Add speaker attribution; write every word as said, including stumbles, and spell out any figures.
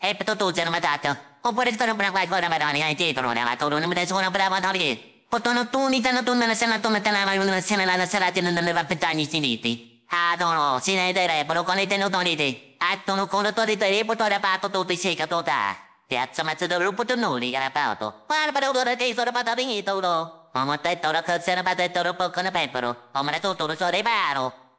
Speaker 1: e per tutto c'è matato. Oppure sto per qualche ora per andare ai titoli, ma tu non mi dai suona per la lì. Pottono tu, ni tanto tu, nella sera tu, nella una sera la sera ti non ne petagni siniti. Ah, no, no, si ne direbbero con i tenutori di. Attono con i tori di portare a patto tutti i secca tutta. Piazza mazzo del gruppo tu nulli, era patto. Guarda per ora che sono patto finito, no. Ho detto la cosa era patto con il peppero. Ho detto tutto lo so riparo.